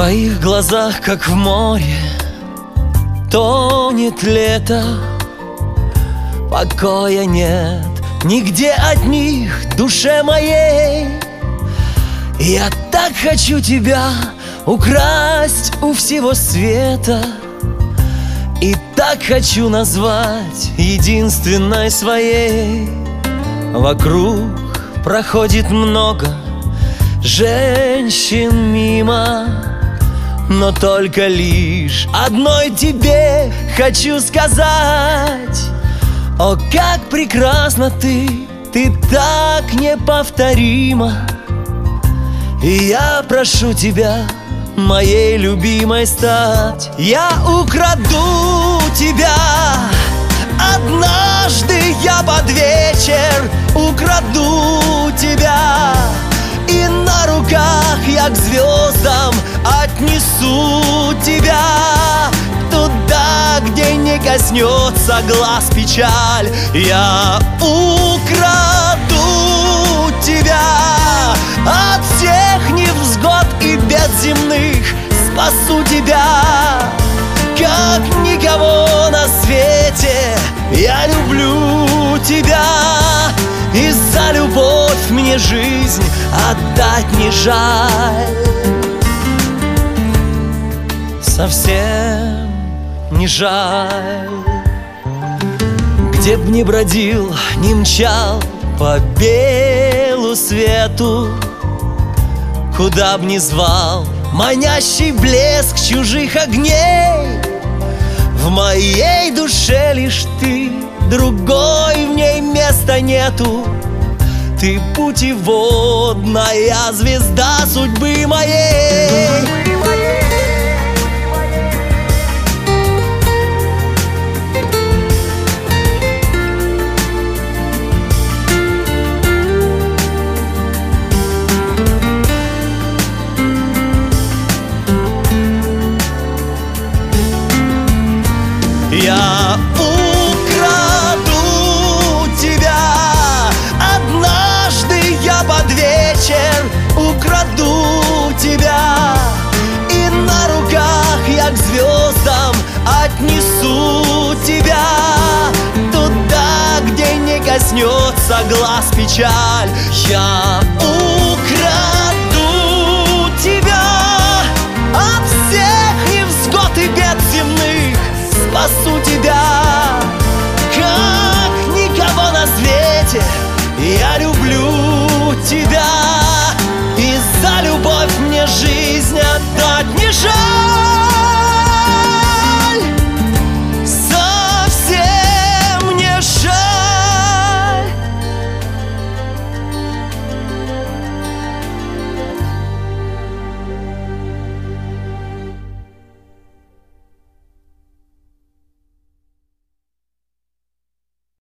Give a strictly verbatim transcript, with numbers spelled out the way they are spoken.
твоих глазах, как в море, тонет лето. Покоя нет нигде от них душе моей. Я так хочу тебя украсть у всего света, и так хочу назвать единственной своей. Вокруг проходит много женщин мимо, но только лишь одной тебе хочу сказать: о, как прекрасна ты, ты так неповторима. И я прошу тебя моей любимой стать. Я украду тебя однажды, я под вечер украду тебя, и на руках я к звездам отнесу тебя, туда, где не коснется глаз печаль. Я украду тебя от всех невзгод и бед земных, спасу тебя, как никого на свете. Я люблю тебя, и за любовь мне жизнь отдать не жаль. Совсем не жаль. Где б ни бродил, ни мчал по белу свету, куда б ни звал манящий блеск чужих огней, в моей душе лишь ты, другой в ней места нету. Ты путеводная звезда судьбы моей. Я украду тебя однажды, я под вечер украду тебя, и на руках я к звездам отнесу тебя, туда, где не коснется глаз печаль. Я украду тебя от всех невзгод и бед земных, спасу тебя, как никого на свете. Я люблю тебя, и за любовь мне жизнь отдать не жаль.